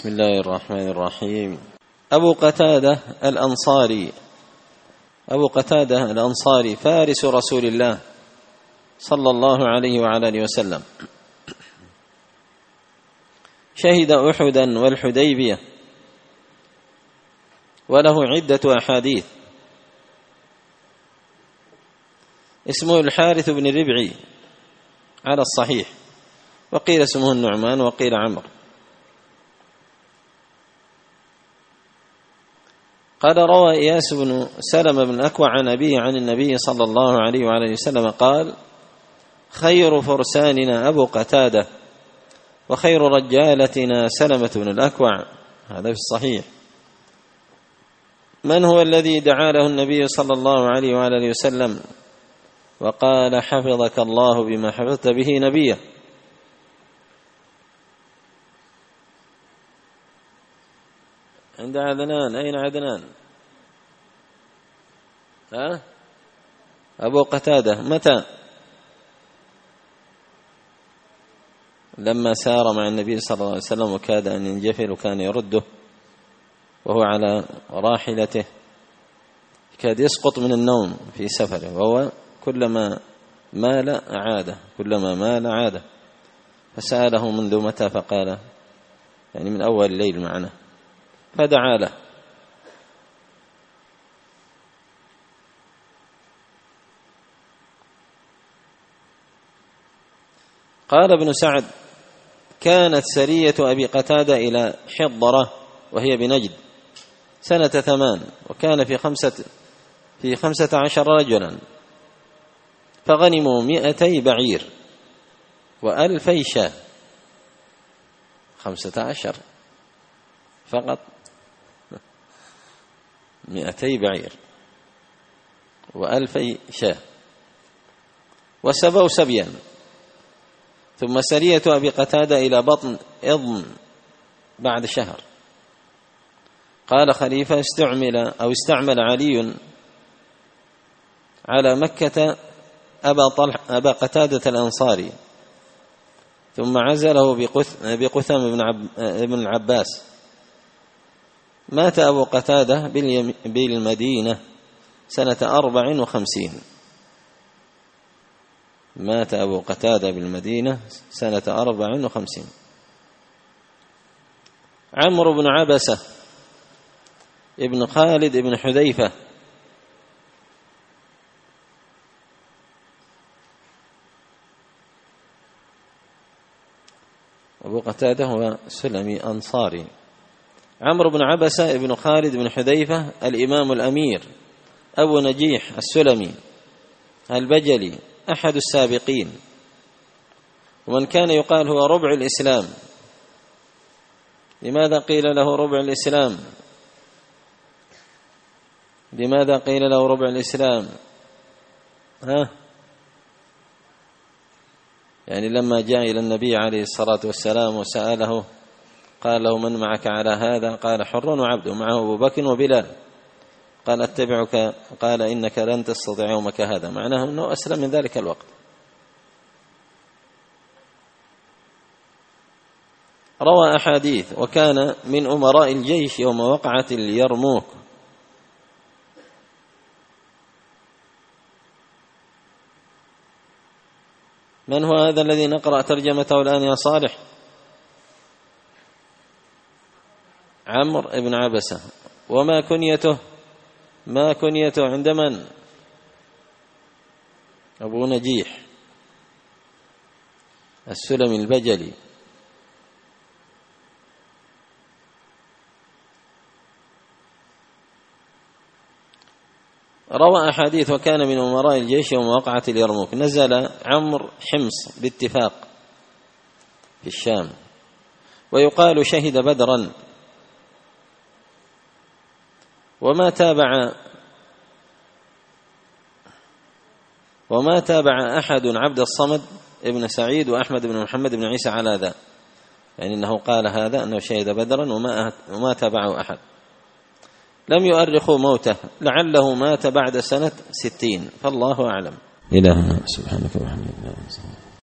بسم الله الرحمن الرحيم. أبو قتادة الأنصاري فارس رسول الله صلى الله عليه وعلى آله وسلم، شهد أحدا والحديبية، وله عدة أحاديث. اسمه الحارث بن ربعي على الصحيح، وقيل اسمه النعمان وقيل عمرو. قال: روى إياس بن سلمة بن الأكوع عن أبيه عن النبي صلى الله عليه وعلى آله وسلم قال: خير فرساننا أبو قتادة، وخير رجالتنا سلمة بن الأكوع. هذا في الصحيح. من هو الذي دعا له النبي صلى الله عليه وعلى آله وسلم وقال: حفظك الله بما حفظت به نبيه؟ عند عدنان. أين عدنان؟ أبو قتادة متى؟ لما سار مع النبي صلى الله عليه وسلم وكاد أن ينجفل، وكان يرده وهو على راحلته، كاد يسقط من النوم في سفره، وهو كلما مال عاده، فسأله منذ متى، فقال يعني من أول الليل معنا، فدعا له. قال ابن سعد: كانت سرية أبي قتادة إلى حضرة وهي بنجد سنة 8، وكان في 15 رجلا، فغنموا 200 بعير و2000 شاة. 15 فقط، 200 بعير و2000 شاة، وسبوا سبيا. ثم سرية أبي قتادة إلى بطن إضم بعد شهر. قال خليفة: استعمل علي على مكة أبا قتادة الأنصاري، ثم عزله بقثم بن العباس. مات أبو قتادة بالمدينة سنة 54. مات أبو قتادة بالمدينة سنة 54. عمرو بن عبسة ابن خالد ابن حذيفة، أبو قتادة هو سلمي أنصاري. عمرو بن عبسة ابن خالد بن حذيفة الإمام الأمير أبو نجيح السلمي البجلي، أحد السابقين، ومن كان يقال هو ربع الإسلام. لماذا قيل له ربع الإسلام؟ لماذا قيل له ربع الإسلام؟ يعني لما جاء إلى النبي عليه الصلاة والسلام وسأله، قال له: من معك على هذا؟ قال: حر وعبد، معه أبو بكر وبلال. قال: أتبعك؟ قال: إنك لن تستطيع يومك هذا. معناه أنه أسلم من ذلك الوقت. روى أحاديث، وكان من أمراء الجيش يوم وقعة اليرموك. من هو هذا الذي نقرأ ترجمته الآن يا صالح؟ عمرو بن عبسة. وما كنيته؟ ما كنيته عند من؟ أبو نجيح السلمي البجلي. روى أحاديث، وكان من أمراء الجيش يوم وقعة اليرموك. نزل عمرو حمص باتفاق في الشام، ويقال شهد بدرا. وما تابع أحد عبد الصمد ابن سعيد وأحمد بن محمد بن عيسى على ذا، يعني أنه قال هذا أنه شهد بدرا، وما تابعه أحد. لم يؤرخوا موته، لعله مات بعد سنة 60، فالله أعلم. إلهنا سبحانك وبحمدك.